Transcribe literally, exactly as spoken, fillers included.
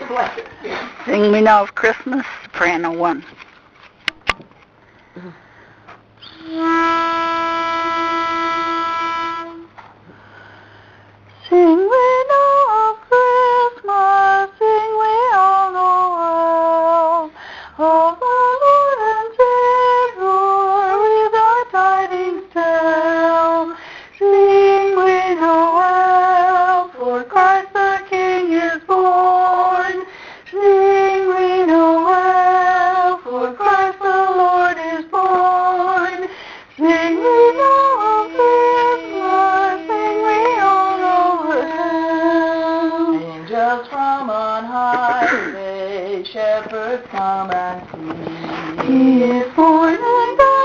bless you. Sing Me Now of Christmas, soprano one. Sing we know of Christmas, sing we all know well, of our Lord and Savior, with our tidings tell. Sing we know well, for Christ the King is born. Sing we know well, for Christ the Lord is born. Sing we know of Christmas, sing we all know well. Angels from on high say, shepherds come and see. He is born and died.